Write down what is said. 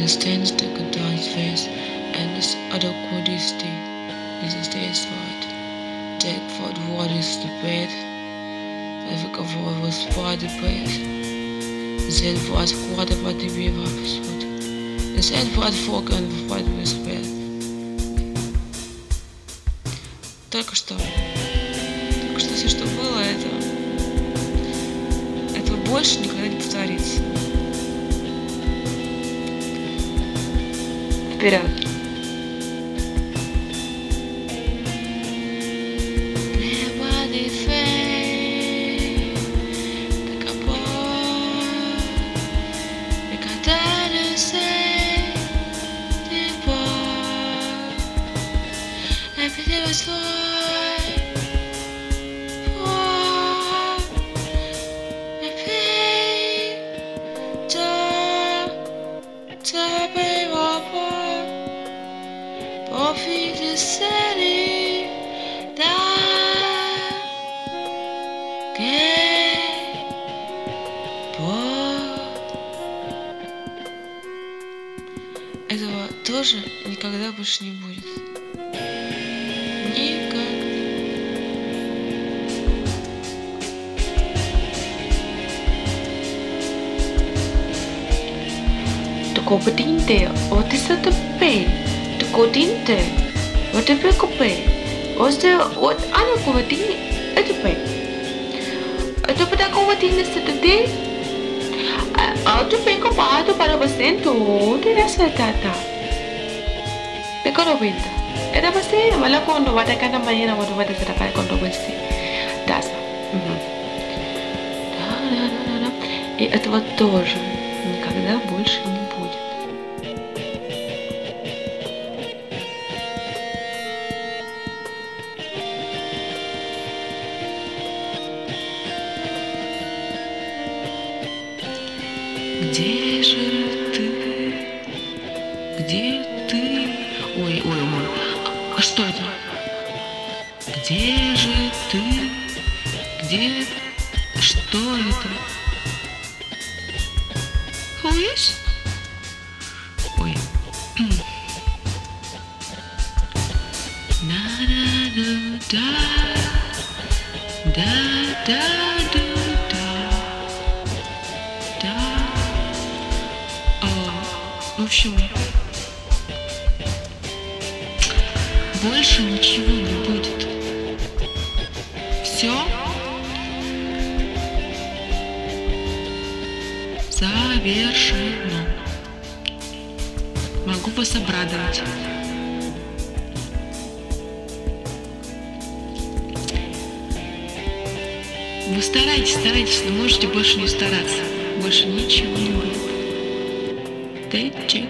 steeds de contactfeest en is adocodisti. Dit is steeds wat. Tek voor het woord is de pet. Even kan voor het sport de pet. Zet voor het kwart wat die weer afgesloten. En zet voor het volk en voor het respect. Только что все, что было, этого больше никогда не повторится. Вперед! Этого тоже никогда больше не будет. Никогда. Tuko bedinte, wat is dat erbij? Tuko dinte, wat heb ik erbij? Wat anak ko bedini, itu erbij? Itu pada ko bedini sedih. Tu peko pato para você tu terasa tata. Peko no pinta. Era você, mala quando vai ter na manhã, quando vai ter para quando você. Dasa. И этого тоже никогда больше не будет. Где же ты? Где ты? Ой, а что это? Где же ты? Где? Что это? Who is? Ой. На-да-да-да. Да-да-да. В общем, больше ничего не будет. Все завершено. Могу вас обрадовать. Вы старайтесь, но можете больше не стараться. Больше ничего не будет. Течи.